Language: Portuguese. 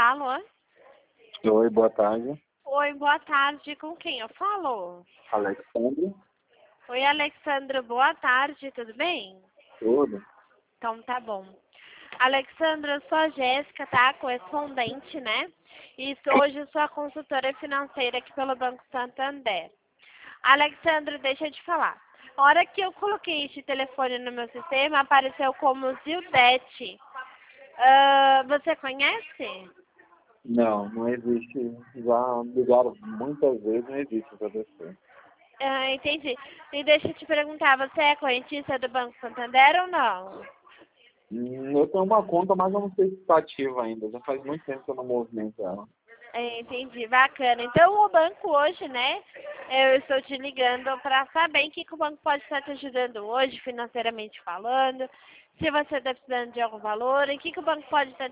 Alô? Oi, boa tarde. Oi, boa tarde. Com quem eu falo? Alexandre. Oi, Alexandra. Boa tarde. Tudo bem? Tudo? Então tá bom. Alexandra, eu sou a Jéssica, tá? Correspondente, né? E hoje eu sou a consultora financeira aqui pelo Banco Santander. Alexandra, deixa eu te falar. A hora que eu coloquei este telefone no meu sistema, apareceu como Zildete. Você conhece? Não, não existe. Já ligaram muitas vezes, não existe essa pessoa. Entendi. E deixa eu te perguntar, você é correntista do Banco Santander ou não? Eu tenho uma conta, mas eu não sei se está ativa ainda. Já faz muito tempo que eu não movimento ela. Entendi, bacana. Então o banco hoje, né? Eu estou te ligando para saber em que o banco pode estar te ajudando hoje, financeiramente falando. Se você está precisando de algum valor, em que o banco pode estar